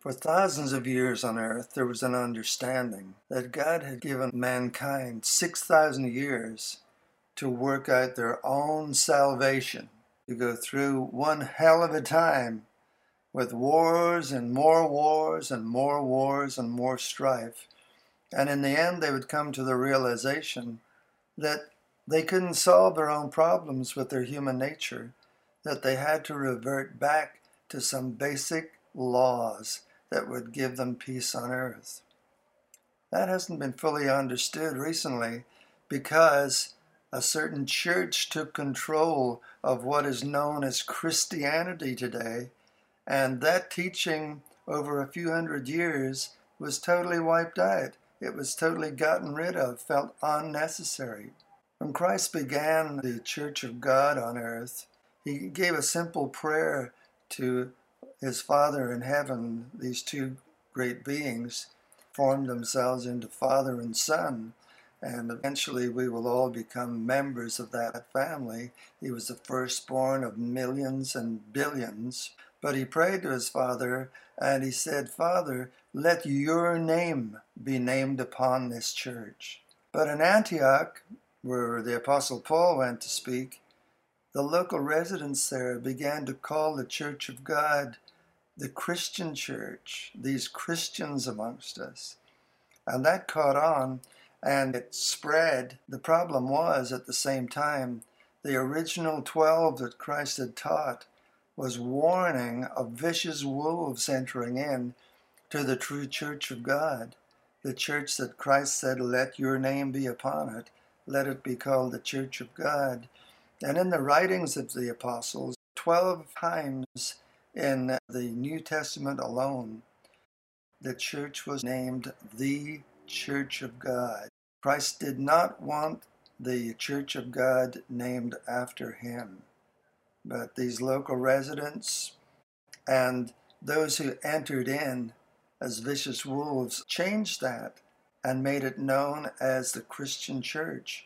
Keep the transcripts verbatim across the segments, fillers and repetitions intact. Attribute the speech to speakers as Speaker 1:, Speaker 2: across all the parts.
Speaker 1: For thousands of years on earth, there was an understanding that God had given mankind six thousand years to work out their own salvation, to go through one hell of a time with wars and more wars and more wars and more strife. And in the end, they would come to the realization that they couldn't solve their own problems with their human nature, that they had to revert back to some basic laws that would give them peace on earth. That hasn't been fully understood recently because a certain church took control of what is known as Christianity today, and that teaching over a few hundred years was totally wiped out. It was totally gotten rid of, felt unnecessary. When Christ began the Church of God on earth, he gave a simple prayer to his Father in heaven. These two great beings formed themselves into Father and Son, and eventually we will all become members of that family. He was the firstborn of millions and billions, but he prayed to his Father, and he said, "Father, let your name be named upon this church." But in Antioch, where the Apostle Paul went to speak, the local residents there began to call the Church of God the Christian church, these Christians amongst us. And that caught on and it spread. The problem was, at the same time, the original twelve that Christ had taught was warning of vicious wolves entering in to the true church of God, the church that Christ said, "Let your name be upon it, let it be called the church of God." And in the writings of the apostles, twelve times in the New Testament alone, the church was named the Church of God. Christ did not want the Church of God named after him, but these local residents and those who entered in as vicious wolves changed that and made it known as the Christian church,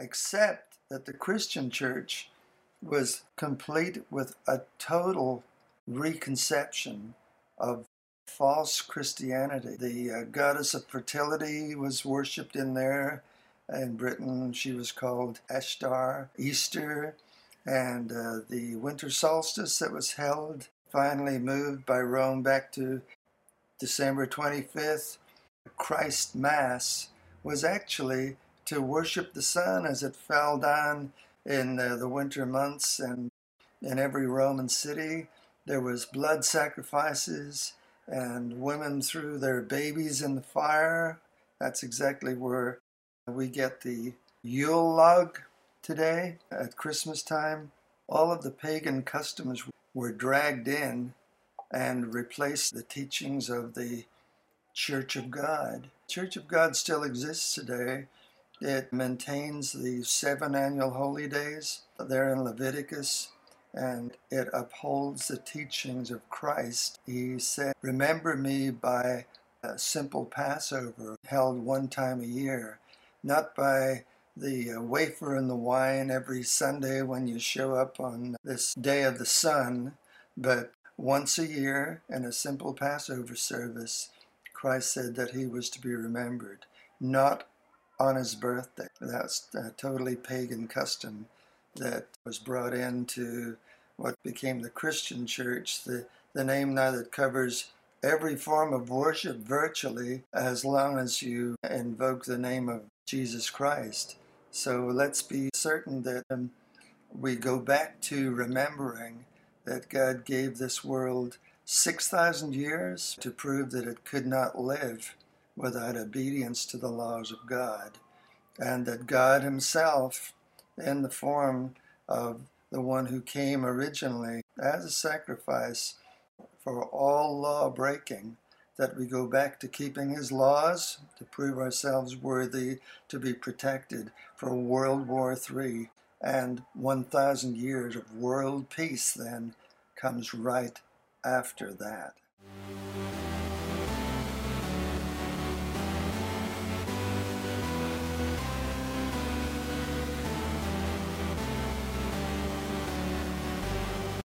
Speaker 1: except that the Christian church was complete with a total reconception of false Christianity. The uh, goddess of fertility was worshipped in there. In Britain, she was called Ashtar. Easter and uh, the winter solstice that was held, finally moved by Rome back to December twenty-fifth. Christ Mass was actually to worship the sun as it fell down in uh, the winter months, and in every Roman city there was blood sacrifices and women threw their babies in the fire. That's exactly where we get the Yule log today at Christmas time. All of the pagan customs were dragged in and replaced the teachings of the Church of God. Church of God still exists today. It maintains the seven annual holy days there in Leviticus, and it upholds the teachings of Christ. He said, "Remember me by a simple Passover held one time a year, not by the wafer and the wine every Sunday when you show up on this day of the sun, but once a year in a simple Passover service." Christ said that he was to be remembered, not on his birthday. That's a totally pagan custom that was brought into what became the Christian church, the, the name now that covers every form of worship virtually, as long as you invoke the name of Jesus Christ. So let's be certain that um, we go back to remembering that God gave this world six thousand years to prove that it could not live without obedience to the laws of God, and that God himself, in the form of the one who came originally as a sacrifice for all law breaking, that we go back to keeping his laws to prove ourselves worthy to be protected for World War Three, and one thousand years of world peace then comes right after that.